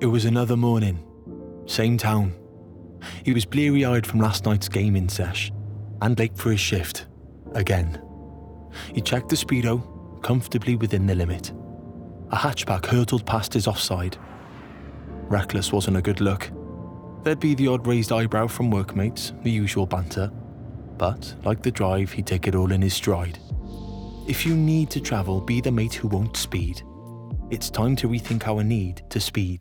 It was another morning, same town. He was bleary-eyed from last night's gaming sesh and late for his shift, again. He checked the speedo, comfortably within the limit. A hatchback hurtled past his offside. Reckless wasn't a good look. There'd be the odd raised eyebrow from workmates, the usual banter. But, like the drive, he'd take it all in his stride. If you need to travel, be the mate who won't speed. It's time to rethink our need to speed.